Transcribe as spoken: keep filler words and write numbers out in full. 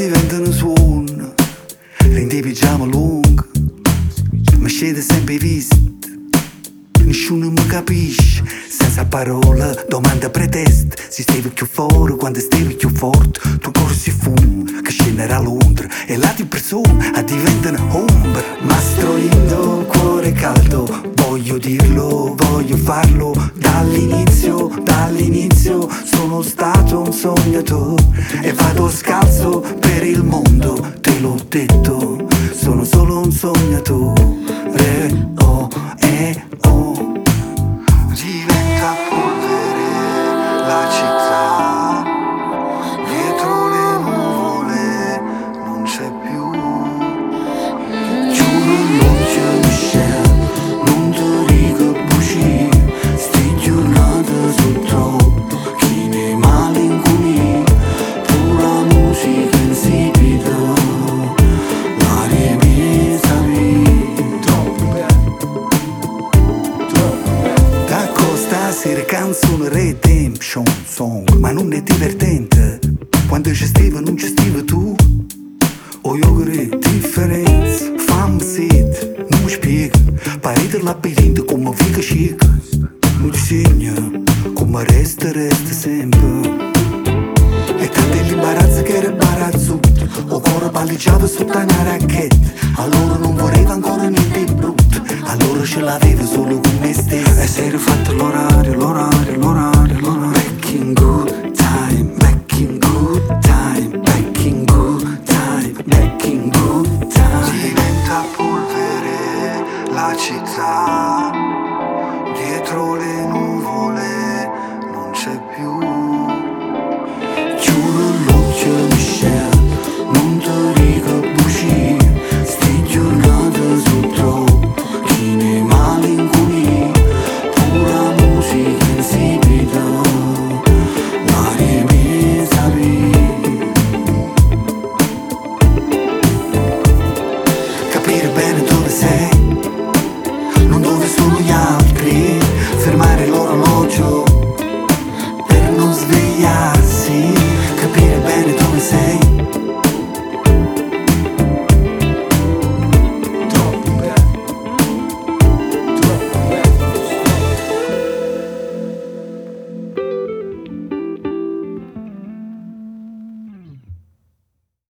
diventano suono, rende pigiama lungo, ma scende sempre vista, nessuno mi capisce, senza parole, domanda pretesta. Si stava più fuori quando stavi più forte, tu corsi fumo, che scenderà a Londra, e là di persone a diventano ombra. Ma sto lindo, cuore caldo, voglio dirlo, voglio farlo, dall'inizio, dall'inizio, sono stato un sognatore, e vado scalzo per il mondo, te l'ho detto, sono solo un sognatore, oh, eh, oh. Diventa polvere la città, dietro le nuvole non c'è più. Giuro non c'è Michelle, non ti dico bugie, sti giornate sono troppo, chi ne malinconia, pura musica insipida, l'aria mia sapere. Stasera canzone redemption song, ma non è divertente. Quando ci stiva non ci stiva tu. O io credo differenza, fammi sed, non mi spiega. Parete il labirinto come fica chic, non disegna come resta, resta sempre. E tanto l'imbarazzo che era imbarazzo, o cuore palleggiava sotto una racchetta. Allora non voleva ancora niente di brutto, allora ce l'aveva solo con me stesso. E si era fatto l'orario, l'orario, l'orario.